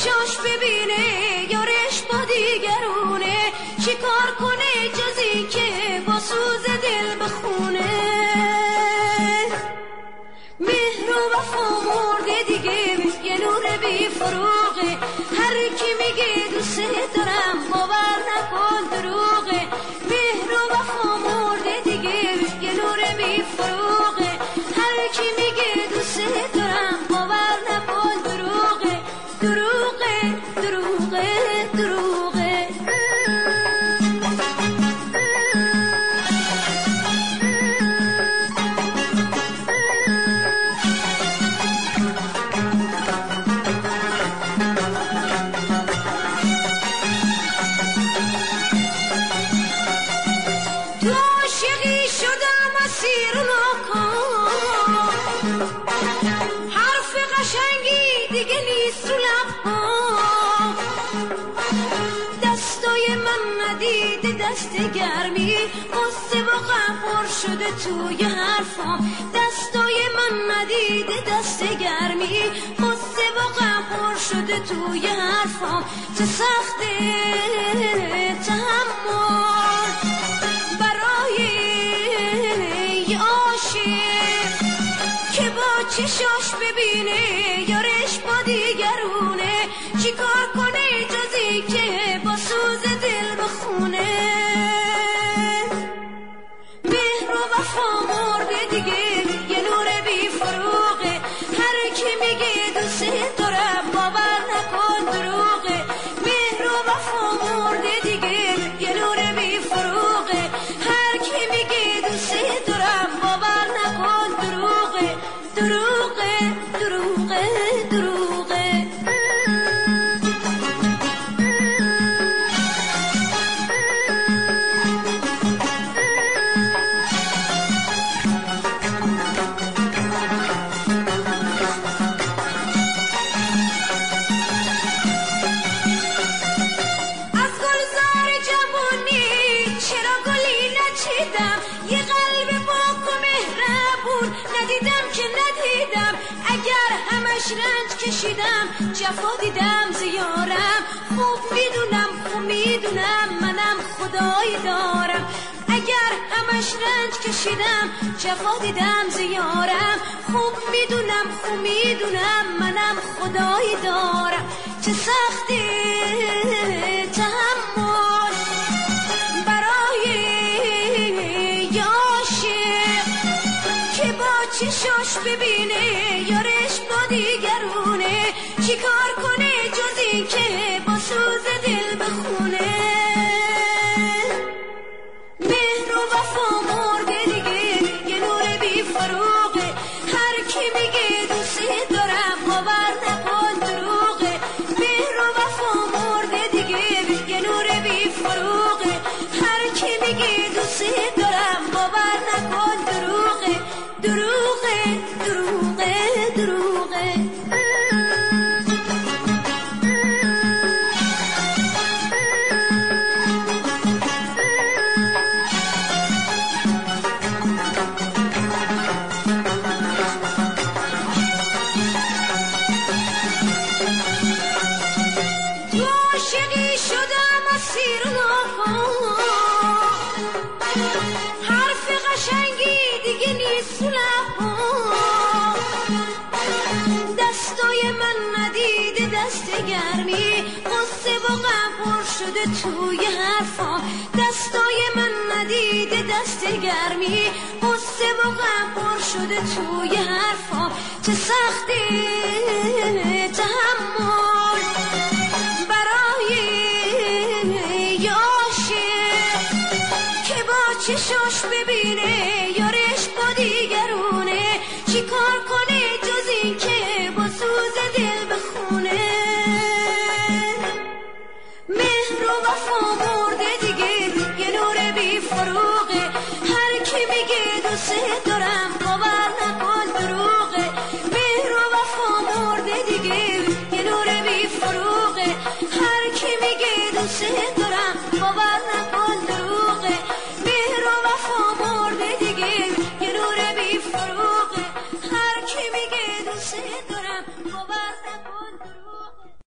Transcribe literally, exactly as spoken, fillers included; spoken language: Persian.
چشاش ببینه یارش با دیگرونه، چی کار کنه جزی که با سوز دل بخونه. مهر و وفا مرده دیگه یه نور بی فروغه، هر کی میگه دوست دارم باور نکن دروغه. مهر و وفا مرده دیگه یه نور بی فروغه، هر کی میگه دوست دارم باور نکن دروغه. دروغه دروغه دروغه. تو عاشقی شدم اسیر نکن، حرف قشنگی دیگه نیست رو لبام. دستای من ندیده دست گرمی، قصه و غم پر شده توی حرفام. دستای من ندیده دست گرمی، قصه و غم پر شده توی حرفام. چه سخته تحمل برای یه عاشق که با چشاش ببینه یارش با دیگرونه، چی کار کنه جزی که با سوز دل بخونه. مهر و وفا مرده دیگه یه نور بی فروغه، هر کی میگه دوست دارم باور نکن دروغه. مهر و وفا مرده دیگه یه نور بی فروغه، هر کی میگه دوست دارم باور نکن دروغه. دروغه دروغه دروغه. از گلزار جوانی چرا گلی نچیدم، یه قلب پاک و مهربون ندیدم که ندیدم. اگر همش رنج کشیدم جفا دیدم زیارم، خوب میدونم خوب میدونم منم خدایی دارم. اگر همش رنج کشیدم جفا دیدم زیارم، خوب میدونم خوب میدونم منم خدایی دارم. چه سختی تحمل برای یه عاشق که با چشاش ببینه یارش با دیگرونه، چی کار کنه جزی که با سوز دل بخونه. مهر و وفا مرده دیگه یه نور بی فروغه، هر کی میگه دوست دارم باور نکن دروغه. مهر و وفا مرده دیگه یه نور بی فروغه، هر کی میگه دوست دارم باور نکن دروغه. دروغه دروغه دروغه. تو عاشقی شدم اسیر نکن، حرف قشنگی دیگه نیست رو لبام. دستای من ندیده دست گرمی، قصه و غم پر شده توی حرفام. دستای من ندیده دست گرمی، قصه و غم پر شده توی حرفام. چه سختی تحمل برای یه عاشق که با چشاش ببینه یارش با دیگرونه، چی کار کنه جزی که با سوز دل بخونه. مهر و وفا مرده دیگه یه نور بی فروغه، هر کی میگه دوست دارم باور نکن دروغه. مهر و وفا مرده دیگه یه نور بی فروغه، هر کی میگه دوست دارم باور نکن دروغه. مهر و وفا مرده دیگه یه نور بی فروغه، هر کی میگه دوست دارم باور